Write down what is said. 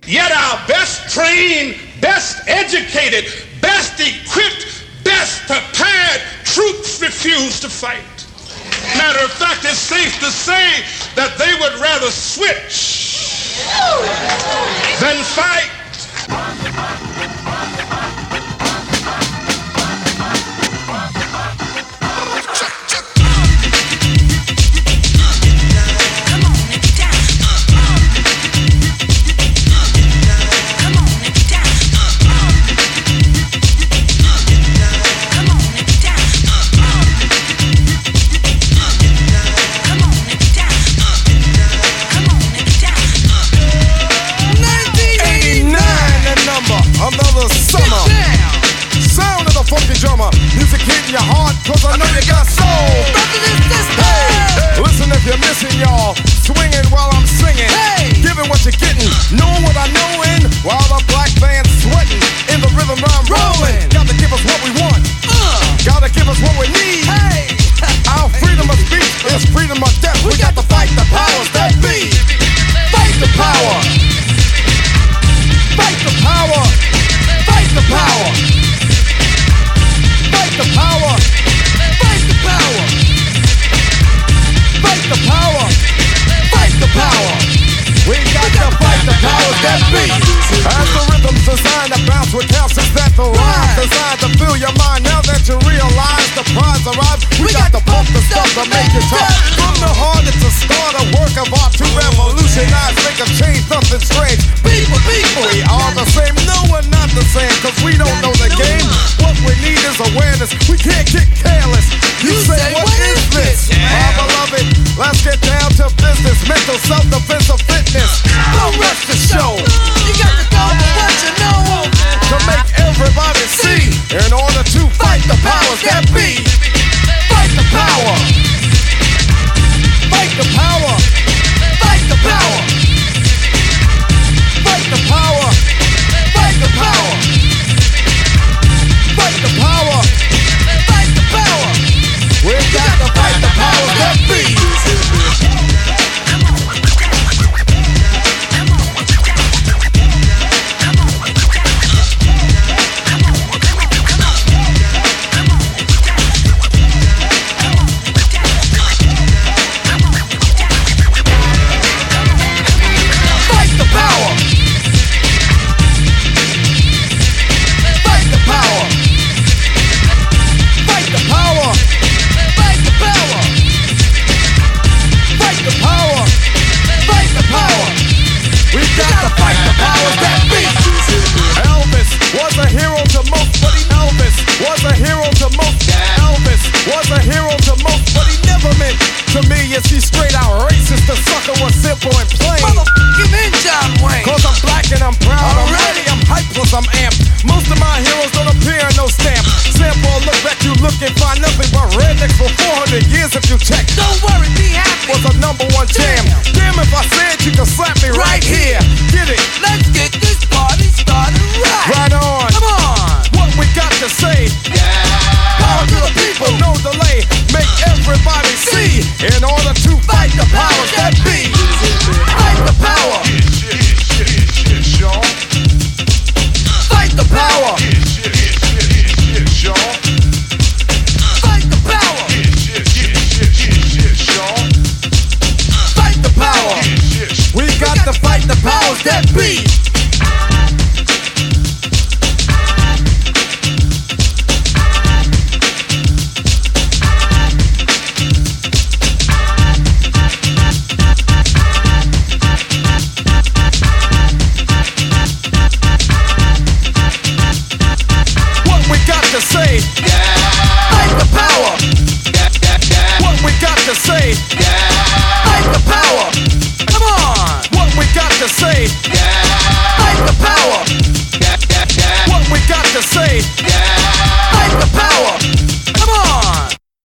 Yet our best trained, best educated, best equipped, best prepared troops refuse to fight. Matter of fact, it's safe to say that they would rather switch than fight. Another summer. Sound of the funky drummer. Music hitting your heart, cause I know you got soul. Hey, listen if you're missing, y'all. Swinging while I'm singing. Hey, giving what you're getting. Knowing what I know in. While the black band's sweating. In the rhythm I'm rolling. Gotta give us what we want. Gotta give us what we need. Hey, our freedom of speech is freedom of death. We got to fight the powers that be. Fight the power. Fight the power. Fight the power. Fight the power. Fight the power. Fight the power. Fight the power. We got to fight the powers that be. As the rhythm's designed to bounce with calcium that the rhyme designed to fill your mind. Now that you realize the prize arrives, we got to pump the stuff to make it tough. From the heart it's a start, a work of art to revolutionize, make a change, nothing strange. People, we are the same. No, we're not the same, cause we don't know the game. What we need is awareness. We can't get careless. You say, what is this? My beloved, let's get down to business. Mental self-defense of fitness. Don't rush the show. You got to go with what you know. To make everybody see. In order to fight the powers that be. Fight the power. Fight the power. Fight the power. Fight the power. Fight the power. Fight the power. Fight the power. We got to fight the powers that be. He's straight out racist, the sucker was simple and plain. Motherfucking in John Wayne. Cause I'm black and I'm proud. Already I'm hyped plus I'm amped. Most of my heroes don't appear in no stamp. Sample look back, you look and find nothing but rednecks for 400 years if you check. Don't worry, be happy. Was a #1 jam. Damn if I said you can slap me right here. Get it? Let's get this party started right. Right on. Come on. What we got to say? Yeah. Power to the people, no delay. Make everybody see. In order to fight the powers that be. Fight the power. Fight the power. Fight the power. Fight the power. We got to fight the powers that be. Say, fight the power. What we got to say, fight the power. Come on. What we got to say, fight the power. What we got to say.